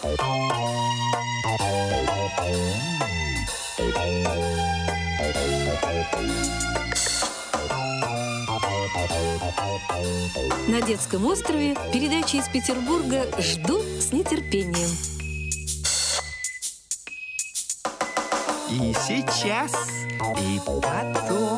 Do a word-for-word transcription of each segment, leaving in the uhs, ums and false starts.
На детском острове передачи из Петербурга ждут с нетерпением. И сейчас, и потом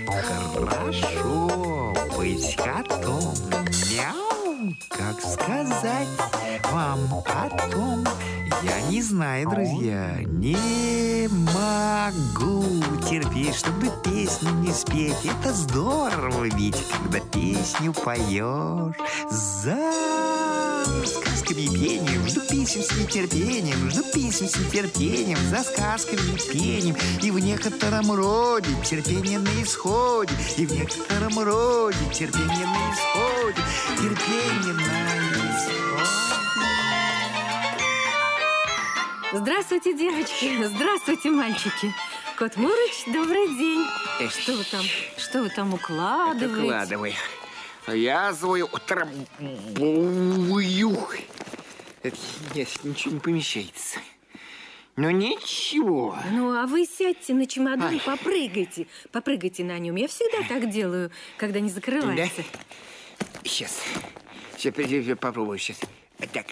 хорошо быть котом. Мяу, как сказать вам о том? Я не знаю, друзья, не могу терпеть, чтобы песню не спеть. Это здорово ведь, когда песню поешь за сказками и пением. Жду песен с нетерпением, жду песен с нетерпением, за сказками и пением. И в некотором роде терпение на исходе, и в некотором роде терпение на исходе, терпение на исходе. Здравствуйте, девочки! Здравствуйте, мальчики! Кот Мурыч, добрый день! Эх. Что вы там, что вы там укладываете? Укладывай. Я свою утрамбую. Это, нет, ничего не помещается. Но ничего. Ну, а вы сядьте на чемодан, Ай. попрыгайте. Попрыгайте на нем. Я всегда так делаю, когда не закрывается. Да? Сейчас. Сейчас попробую. Сейчас. Так.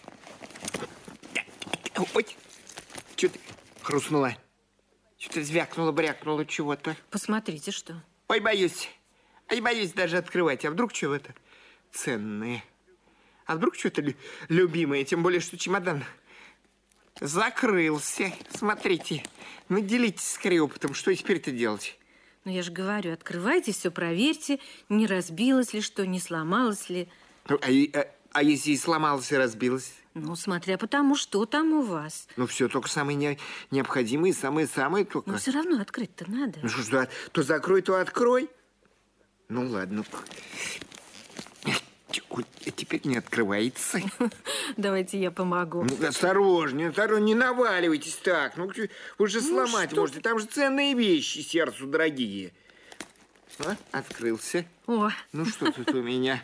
Так. Ой. Что-то хрустнуло. Что-то звякнуло, брякнуло чего-то. Посмотрите, что. Ой, боюсь. Ой, боюсь даже открывать. А вдруг чего-то ценное? А вдруг что-то любимое? Тем более, что чемодан закрылся. Смотрите. Ну, делитесь скорее опытом. Что теперь-то делать? Ну, я же говорю, открывайте все, проверьте, не разбилось ли что, не сломалось ли. Ну, а, а, а если и сломалось, и разбилось? Ну, смотря по тому, что там у вас. Ну, все только самое не, необходимое, самое-самое только. Но все равно открыть-то надо. Ну, что, что, то закрой, то открой. Ну, ладно. Теперь не открывается. Давайте я помогу. Ну, осторожнее, осторожнее, не наваливайтесь так. Ну, вы же сломать ну, можете. Там же ценные вещи, сердцу дорогие. А, открылся. О. Ну, что тут у меня?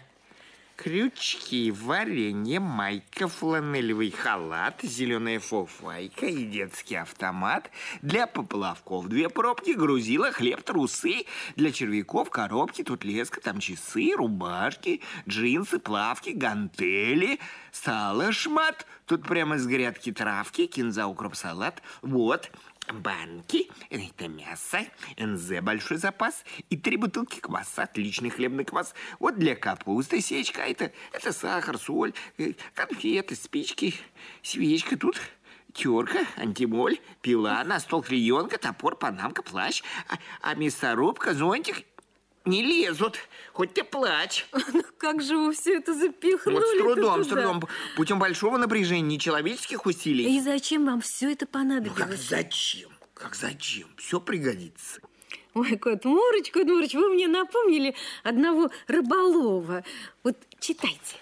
Крючки, варенье, майка, фланелевый халат, зеленая фуфайка и детский автомат. Для поплавков две пробки, грузила, хлеб, трусы. Для червяков коробки, тут леска, там часы, рубашки, джинсы, плавки, гантели, сало, шмат. Тут прямо с грядки травки, кинза, укроп, салат. Вот. Банки, это мясо, эн зэ большой запас и три бутылки кваса, отличный хлебный квас. Вот для капусты сечка, это, это сахар, соль, конфеты, спички, свечка. Тут терка, антимоль, пила, на стол клеенка, топор, панамка, плащ, а, а мясорубка, зонтик не лезут, хоть ты плачь. Ну, как же вы все это запихнули? Вот с трудом, туда? с трудом, путем большого напряжения, нечеловеческих усилий. И зачем вам все это понадобилось? Ну, как зачем? Как зачем? Все пригодится. Ой, кот Мурыч, кот Мурыч, вы мне напомнили одного рыболова. Вот читайте.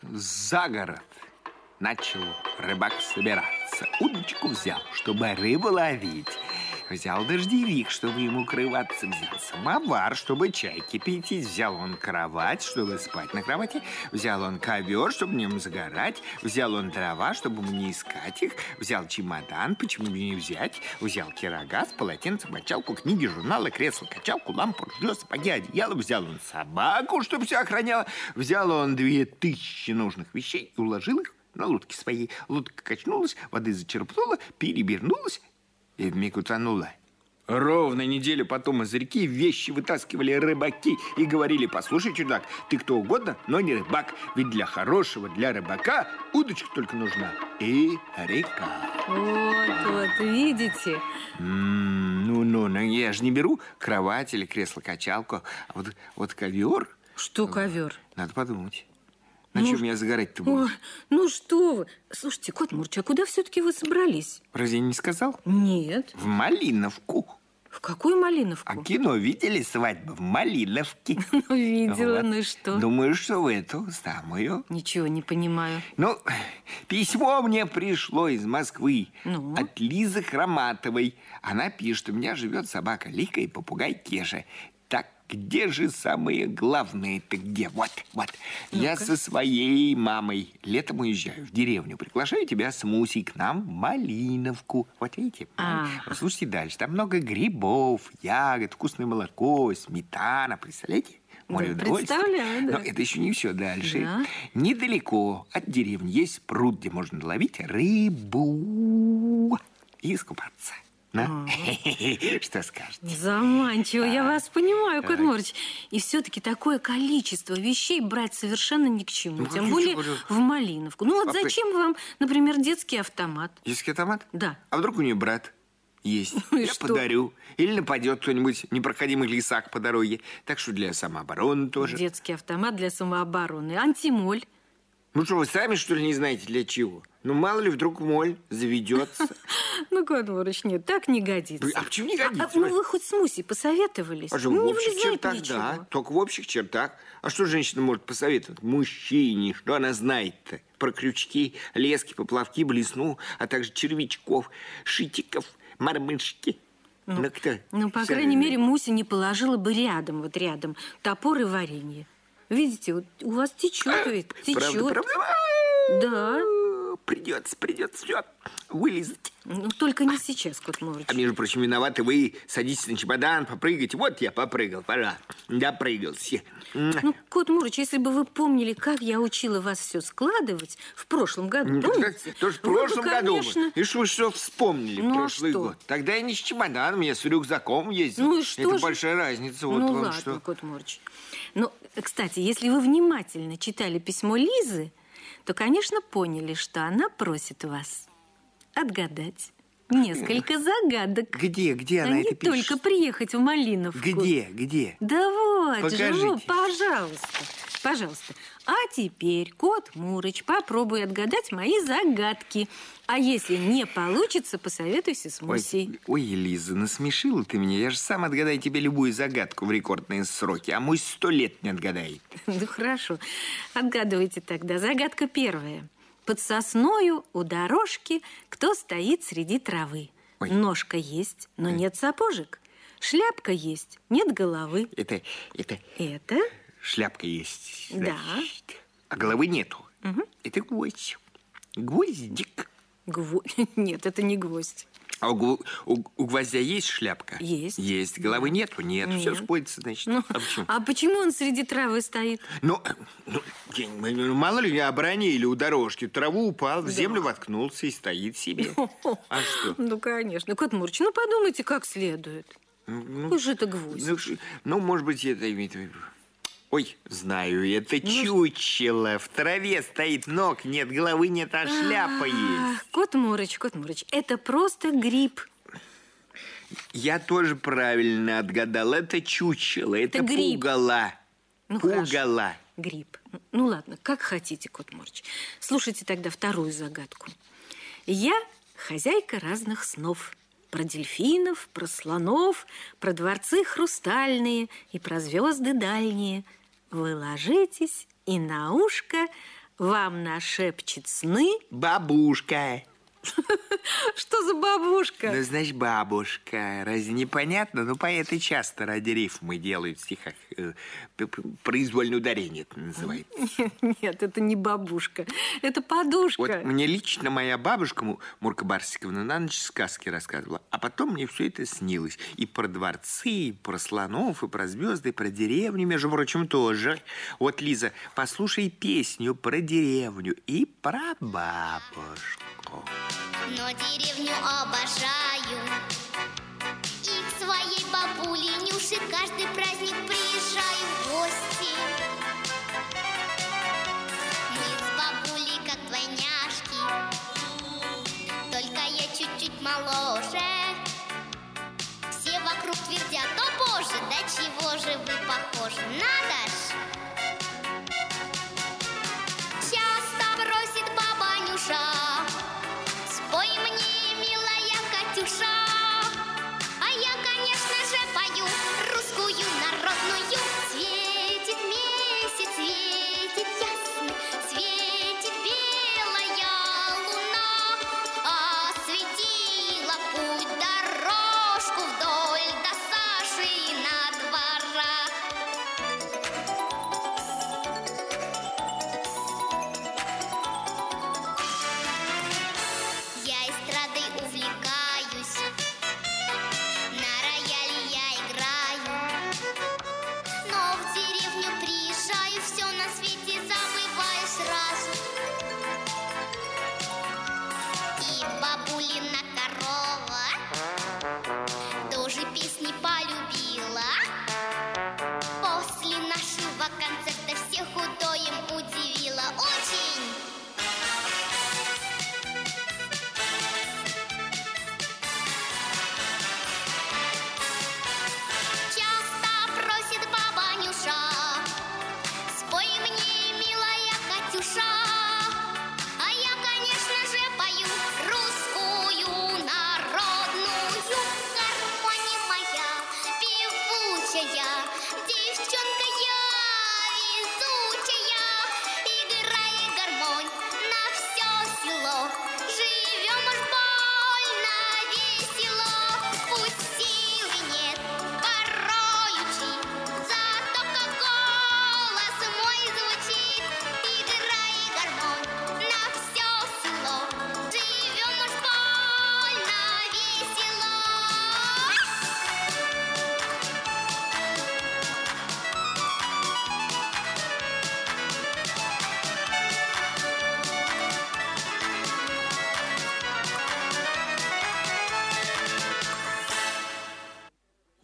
За город начал рыбак собираться. Удочку взял, чтобы рыбу ловить. Взял дождевик, чтобы ему укрываться. Взял самовар, чтобы чай кипятить. Взял он кровать, чтобы спать на кровати. Взял он ковер, чтобы в нем загорать. Взял он дрова, чтобы не искать их. Взял чемодан, почему бы не взять. Взял кирогаз, полотенце, мочалку, книги, журналы, кресло, качалку, лампу, ружье, сапоги, одеяло. Взял он собаку, чтобы все охраняло. Взял он две тысячи нужных вещей и уложил их на лодке своей. Лодка качнулась, воды зачерпнула, перевернулась и вмиг утонула. Ровно неделю потом из реки вещи вытаскивали рыбаки и говорили: послушай, чудак, ты кто угодно, но не рыбак. Ведь для хорошего, для рыбака удочка только нужна и река. Вот, вот, видите? Ну-ну, ну я же не беру кровать или кресло-качалку, а вот, вот ковер. Что ковер? Надо подумать. На ну, чем я загорать-то буду? Ой, ну что вы? Слушайте, кот Мурыч, а куда все-таки вы собрались? Разве я не сказал? Нет. В Малиновку. В какую Малиновку? А кино видели «Свадьба в Малиновке»? Ну, видела, вот. Ну и что? Думаю, что в эту самую. Ничего не понимаю. Ну, письмо мне пришло из Москвы. Ну? От Лизы Хроматовой. Она пишет: у меня живет собака Лика и попугай Кеша. Так где же самое главное-то где? Вот, вот. Ну-ка. Я со своей мамой летом уезжаю в деревню. Приглашаю тебя с Мусей к нам в Малиновку. Вот видите? А. Вот слушайте дальше. Там много грибов, ягод, вкусное молоко, сметана. Представляете? Море да, представляю, да. Но это еще не все. Дальше. Да. Недалеко от деревни есть пруд, где можно ловить рыбу и искупаться. А. Что скажете? Заманчиво, а. я вас понимаю, Кот Мурыч. И все-таки такое количество вещей брать совершенно ни к чему. Ну, тем более в Малиновку. Ну вот а зачем вы... вам, например, детский автомат? Детский автомат? Да. А вдруг у нее брат есть? Ну, я что? Подарю. Или нападет кто-нибудь в непроходимых лесах по дороге. Так что для самообороны тоже. Детский автомат для самообороны. Антимоль. Ну что, вы сами, что ли, не знаете, для чего? Ну, мало ли, вдруг моль заведется. Ну, Кот Мурыч, нет, так не годится. А почему не годится? Ну, вы хоть с Мусей посоветовались? А что, в общих чертах, да. Только в общих чертах. А что женщина может посоветовать мужчине? Что она знает-то? Про крючки, лески, поплавки, блесну, а также червячков, шитиков, мормышки. Ну, ну, кто? Ну по крайней мере, Муся не положила бы рядом, вот рядом, топор и варенье. Видите, вот у вас течет, ведь, течет. Правда, правда? Да. Придется, придется все вылезать. Ну, только не сейчас, Кот Мурыч. А между прочим, виноваты вы. Садитесь на чемодан, попрыгайте. Вот я попрыгал, пора. Допрыгался. Ну, Кот Мурыч, если бы вы помнили, как я учила вас все складывать в прошлом году, помните? Тоже в прошлом бы, году. конечно... И что вы все вспомнили ну, в прошлый а что? год? Тогда я не с чемоданом, я с рюкзаком ездил. Ну и что Это же? большая разница. Вот ну вам ладно, что. Кот Мурыч. Ну, кстати, если вы внимательно читали письмо Лизы, то, конечно, поняли, что она просит вас отгадать несколько загадок. Где, где она а это не пишет? только приехать в Малиновку. Где, где? Да вот Покажите. же, вот, пожалуйста, пожалуйста. А теперь, Кот Мурыч, попробуй отгадать мои загадки. А если не получится, посоветуйся с Мусей. Ой, ой, Лиза, насмешила ты меня. Я же сам отгадаю тебе любую загадку в рекордные сроки. А Мусь сто лет не отгадает. Ну, хорошо. Отгадывайте тогда. Загадка первая. Под сосною у дорожки кто стоит среди травы? Ой. Ножка есть, но нет сапожек. Шляпка есть, нет головы. Это, это... Это? Шляпка есть. Да. Значит. А головы нету. Угу. Это гвоздь. Гвоздик. Гво... Нет, это не гвоздь. А у, у, у гвоздя есть шляпка? Есть. Есть. Головы да. нету? Нет. Нет. Все сходится, значит. Ну, а, почему? а почему он среди травы стоит? Ну, ну, мало ли, обронили у дорожки. Траву упал, в да. землю воткнулся и стоит себе. А что? Ну, конечно. Кот Мурыч, ну подумайте как следует. Ну, Какой же это гвоздь? Ну, ну, может быть, это имеет в виду... Ой, знаю, это ну, чучело. В траве стоит, ног нет, головы нет, а шляпа есть. Кот Мурыч, Кот Мурыч, это просто гриб. Я тоже правильно отгадал. Это чучело, это, это пугало. Ну, пугало. Гриб. Ну, ладно, как хотите, Кот Мурыч. Слушайте тогда вторую загадку. Я хозяйка разных снов. Про дельфинов, про слонов, про дворцы хрустальные и про звезды дальние. Вы ложитесь, и на ушко вам нашепчет сны бабушка. Что за бабушка? Ну, значит, бабушка. Разве непонятно? Ну, поэты часто ради рифмы делают в стихах. Произвольное ударение это называется. Нет, это не бабушка. Это подушка. Вот мне лично моя бабушка, Мурка Барсиковна, на ночь сказки рассказывала. А потом мне все это снилось. И про дворцы, и про слонов, и про звезды, и про деревню, между прочим, тоже. Вот, Лиза, послушай песню про деревню и про бабушку. Но деревню обожаю, и к своей бабуле Нюше каждый праздник приезжаю в гости. Мы с бабулей как двойняшки, только я чуть-чуть моложе. Все вокруг твердят: о боже, да чего же вы похожи, надо ж. Часто просит баба Нюша: спой мне, милая Катюша. А я, конечно же, пою русскую народную. Светит месяц, светит ясно, светит белая луна. Осветила путь, дорожку вдоль до Сашина двора.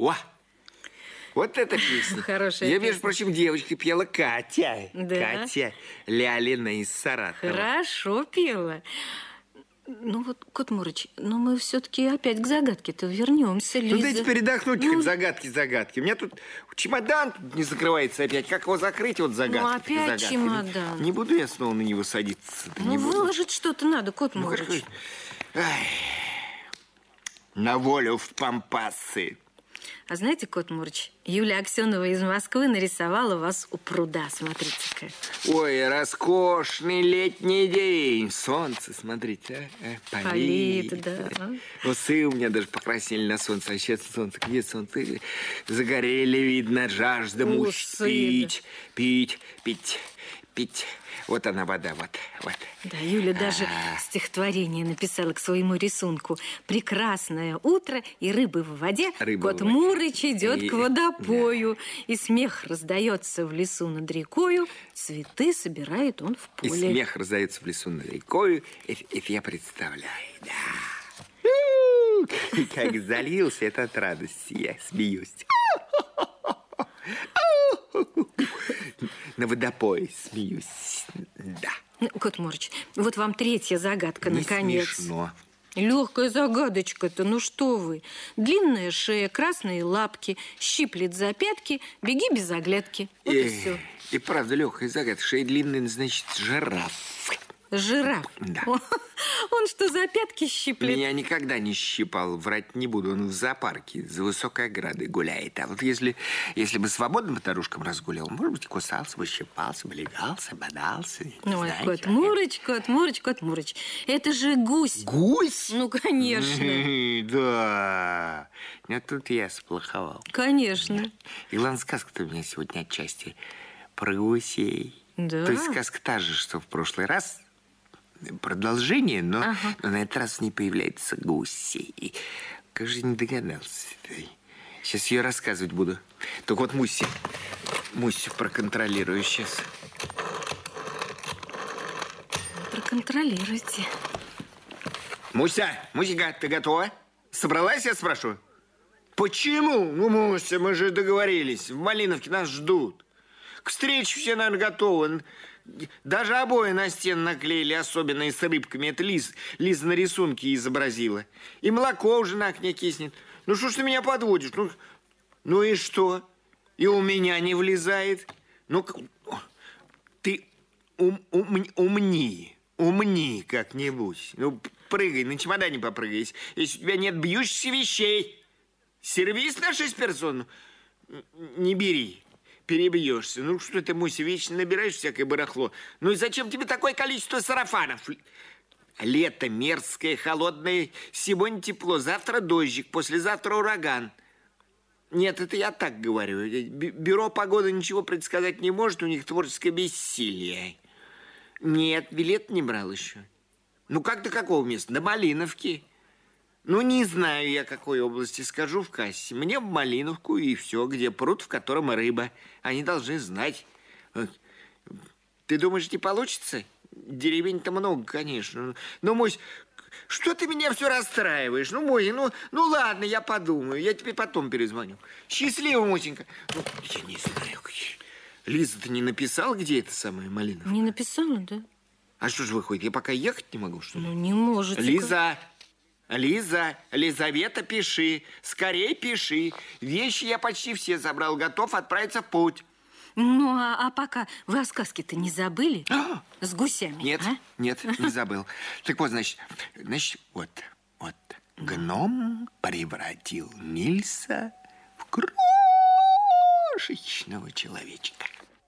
О! Вот эта песня. Хорошая Я, песня. между прочим, девочка пела Катя. Да? Катя Лялина из Саратова. Хорошо пела. Ну вот, Кот Мурыч, ну мы все-таки опять к загадке-то вернемся, Лиза. Ну дайте передохнуть, ну... хоть загадки-загадки. У меня тут чемодан не закрывается опять. Как его закрыть, вот загадки? Ну опять загадки. чемодан. Не буду я снова на него садиться. Ну не буду. выложить что-то надо, Кот Ну, Мурыч. Ай. На волю в пампасы. А знаете, Кот Мурыч, Юлия Аксенова из Москвы нарисовала вас у пруда. Смотрите-ка. Ой, роскошный летний день. Солнце, смотрите, а? а Палит, палит. да. Усы у меня даже покраснели на солнце. А сейчас солнце, где солнце? Загорели, видно, жажда муж пить, пить, пить, пить. Вот она вода, вот, вот. Да, Юля даже А. стихотворение написала к своему рисунку. «Прекрасное утро, и рыбы в воде, Рыба Кот в воде. Мурыч идет И- к водопою, и смех раздается в лесу над рекою, цветы собирает он в И поле». смех раздается в лесу над рекою. Эф, эф, я представляю, да. У, И как залился это от радости, я смеюсь. На водопое смеюсь, да. Ну, Кот Мурыч, вот вам третья загадка, Не наконец. смешно. Легкая загадочка-то, ну что вы. Длинная шея, красные лапки, щиплет за пятки, беги без оглядки. Вот и И, все. и правда, легкая загадка. Шея длинная, значит, жираф. Жираф. Да. Он, он что, за пятки щиплет? Меня никогда не щипал, врать не буду. Он в зоопарке за высокой оградой гуляет. А вот если, если бы свободно по дорожкам разгулял, может быть, кусался бы, щипался бы, легался, бодался. Не Ой, знаю, Кот чё. Мурыч, Кот Мурыч, Кот Мурыч. Это же гусь. Гусь? Ну, конечно. Да. Нет, тут я сплоховал. Конечно. И главное, сказка-то у меня сегодня отчасти про гусей. Да. То есть сказка та же, что в прошлый раз. Продолжение, но, Ага. но на этот раз не появляется гуси. И как же не догадался. Сейчас ее рассказывать буду. Только вот Муси, Муси проконтролирую сейчас. Проконтролируйте. Муся, Мусика, ты готова? Собралась, я спрашиваю? Почему? Ну, Муся, мы же договорились. В Малиновке нас ждут. К встрече все, наверное, готовы. Даже обои на стену наклеили, особенно и с рыбками. Это Лиз, Лиза на рисунке изобразила. И молоко уже на окне киснет. Ну, что ж ты меня подводишь? Ну, ну и что? И у меня не влезает. Ну, ты ум, ум, умни, умни как-нибудь. Ну, прыгай, на чемодане попрыгай. Если у тебя нет бьющихся вещей, сервис на шесть персон не бери. Перебьешься. Ну, что ты, Муся, вечно набираешь всякое барахло. Ну, и зачем тебе такое количество сарафанов? Лето мерзкое, холодное. Сегодня тепло, завтра дождик, послезавтра ураган. Нет, это я так говорю. Бюро погоды ничего предсказать не может, у них творческое бессилие. Нет, билет не брал еще. Ну, как до какого места? До Малиновки. Ну, не знаю я, какой области, скажу в кассе. Мне в Малиновку и все, где пруд, в котором рыба. Они должны знать. Ты думаешь, не получится? Деревень-то много, конечно. Ну, Мусь, что ты меня все расстраиваешь? Ну, Мусь, ну, ну ладно, я подумаю. Я тебе потом перезвоню. Счастливо, Мусенька. Ну, я не знаю. Лиза-то не написала, где это самое Малиновка? Не написала, да? А что же выходит, я пока ехать не могу, что ли? Ну, не можете. Лиза, Лиза, Лизавета, пиши. Скорей пиши. Вещи я почти все забрал. Готов отправиться в путь. Ну, а, а пока вы о сказке-то не забыли? А! С гусями, Нет, а? нет, не забыл. Так вот, значит, значит, вот, вот. Гном превратил Нильса в крошечного человечка.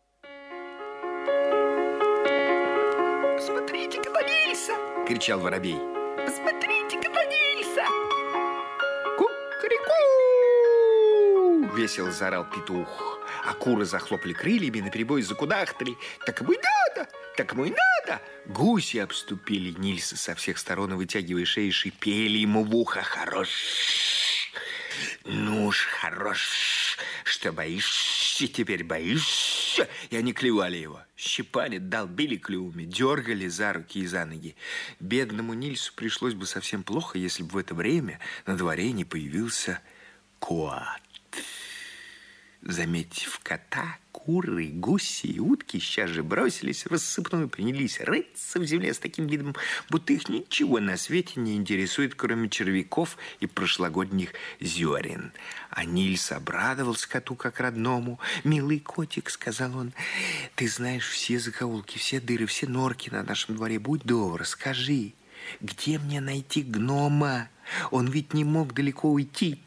«Посмотрите-ка на Нильса!» — кричал воробей. «Посмотрите-ка на Нильса!» «Ку-ку-ку!» — весело заорал петух. А куры захлопали крыльями, наперебой закудахтали. «Так ему и надо! Так ему и надо!» Гуси обступили Нильса со всех сторон и, вытягивая шеи, шипели ему в ухо. «Хорош! Ну уж хорош! Что боишься, теперь боишься!» И они клевали его, щипали, долбили клювами, дергали за руки и за ноги. Бедному Нильсу пришлось бы совсем плохо, если бы в это время на дворе не появился Куат. Заметив кота, куры, гуси и утки сейчас же бросились в рассыпную, принялись рыться в земле с таким видом, будто их ничего на свете не интересует, кроме червяков и прошлогодних зерен. А Нильс обрадовался коту как родному. «Милый котик», — сказал он, — «ты знаешь все закоулки, все дыры, все норки на нашем дворе. Будь добр, скажи, где мне найти гнома? Он ведь не мог далеко уйти».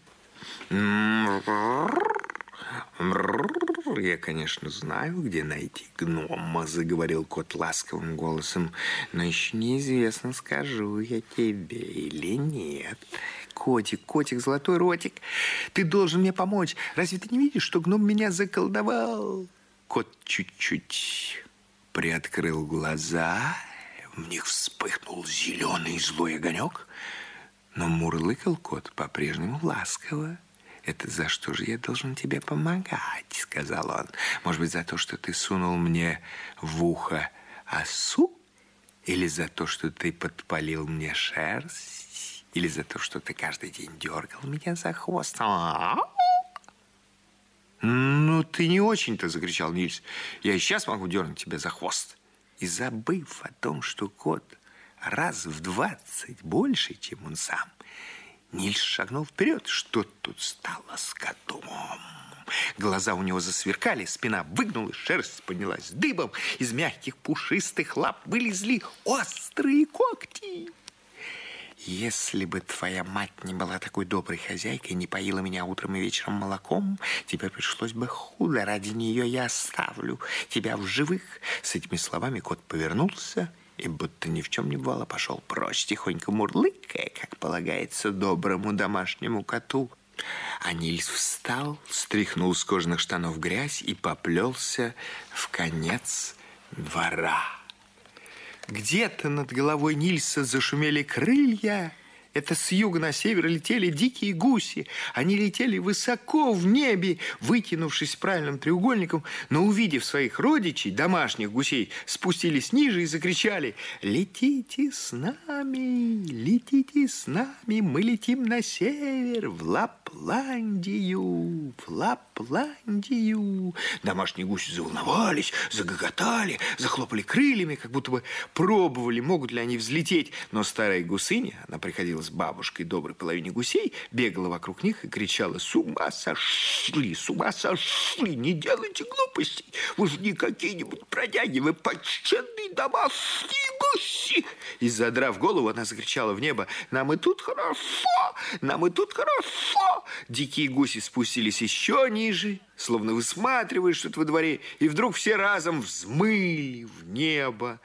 «Я, конечно, знаю, где найти гнома», — заговорил кот ласковым голосом, «но еще неизвестно, скажу я тебе или нет. Котик, котик, золотой ротик, ты должен мне помочь. Разве ты не видишь, что гном меня заколдовал?» Кот чуть-чуть приоткрыл глаза, в них вспыхнул зеленый злой огонек, но мурлыкал кот по-прежнему ласково. «Это за что же я должен тебе помогать?» — сказал он. «Может быть, за то, что ты сунул мне в ухо осу? Или за то, что ты подпалил мне шерсть? Или за то, что ты каждый день дергал меня за хвост?» «Ну, ты не очень-то!» — закричал Нильс. «Я и сейчас могу дернуть тебя за хвост». И забыв о том, что кот раз в двадцать больше, чем он сам, Нильс шагнул вперед. Что тут стало с котом? Глаза у него засверкали, спина выгнулась, шерсть поднялась дыбом. Из мягких пушистых лап вылезли острые когти. «Если бы твоя мать не была такой доброй хозяйкой, не поила меня утром и вечером молоком, тебе пришлось бы худо. Ради нее я оставлю тебя в живых». С этими словами кот повернулся и, будто ни в чем не бывало, пошел прочь, тихонько мурлыкая, как полагается доброму домашнему коту. А Нильс встал, стряхнул с кожаных штанов грязь и поплелся в конец двора. Где-то над головой Нильса зашумели крылья. Это с юга на север летели дикие гуси. Они летели высоко в небе, вытянувшись правильным треугольником, но, увидев своих родичей, домашних гусей, спустились ниже и закричали: «Летите с нами, летите с нами, мы летим на север, в Лапландию, в Лапландию». Домашние гуси заволновались, загоготали, захлопали крыльями, как будто бы пробовали, могут ли они взлететь. Но старая гусыня, она приходила с бабушкой доброй половине гусей, бегала вокруг них и кричала: «С ума сошли, с ума сошли, не делайте глупостей, вы же не какие-нибудь бродяги, вы почтенные домашние гуси». И, задрав голову, она закричала в небо: «Нам и тут хорошо, нам и тут хорошо». Дикие гуси спустились еще ниже, словно высматривая что-то во дворе, и вдруг все разом взмыли в небо.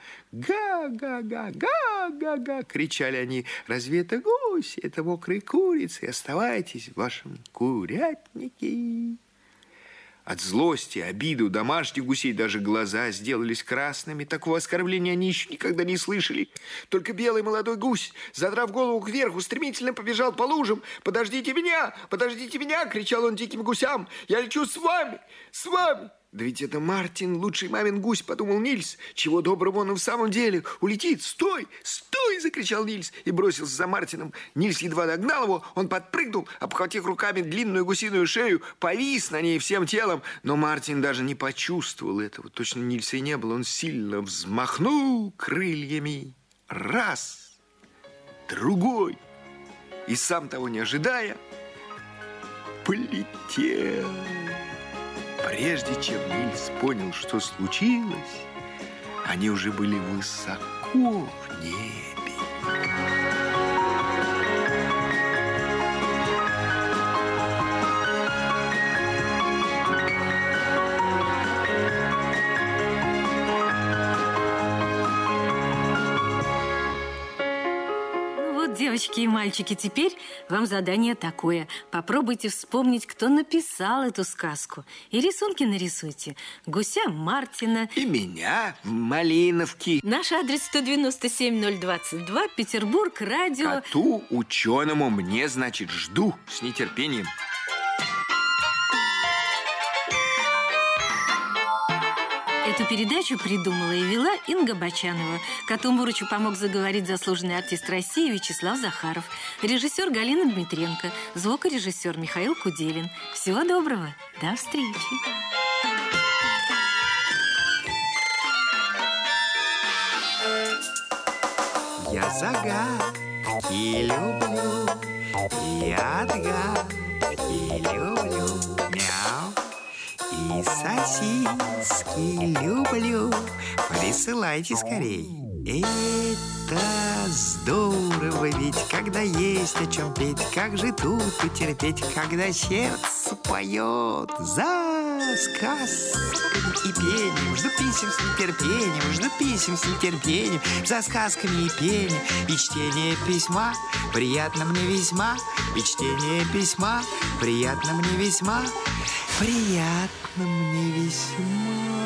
«Га-га-га-га-га-га!» — кричали они. «Разве это гуси? Это мокрые курицы. Оставайтесь в вашем курятнике». От злости, обиды у домашних гусей даже глаза сделались красными. Такого оскорбления они еще никогда не слышали. Только белый молодой гусь, задрав голову кверху, стремительно побежал по лужам. «Подождите меня! Подождите меня!» — кричал он диким гусям. «Я лечу с вами! С вами!» «Да ведь это Мартин, лучший мамин гусь», — подумал Нильс. «Чего доброго, он и в самом деле улетит! Стой! Стой!» — закричал Нильс и бросился за Мартином. Нильс едва догнал его, он подпрыгнул, обхватив руками длинную гусиную шею, повис на ней всем телом. Но Мартин даже не почувствовал этого. Точно Нильса и не было. Он сильно взмахнул крыльями. Раз, другой. И сам того не ожидая, полетел. Прежде чем Нильс понял, что случилось, они уже были высоко в небе. Девочки и мальчики, теперь вам задание такое. Попробуйте вспомнить, кто написал эту сказку. И рисунки нарисуйте. Гуся Мартина. И меня в Малиновке. Наш адрес сто девяносто семь ноль двадцать два, Петербург, радио. Коту ученому мне, значит, жду с Эту передачу придумала и вела Инга Бочанова. Коту Мурычу помог заговорить заслуженный артист России Вячеслав Захаров, режиссер Галина Дмитренко, звукорежиссер Михаил Куделин. Всего доброго. До встречи. Я загадки люблю, я отгадки люблю, мяу. И сосиски люблю, присылайте скорей. Это здорово ведь, когда есть о чем петь. Как же тут потерпеть, когда сердце поет за сказками и пением. Жду писем с нетерпением, жду писем с нетерпением, за сказками и пением. И чтение письма приятно мне весьма, и чтение письма приятно мне весьма, приятно мне весьма.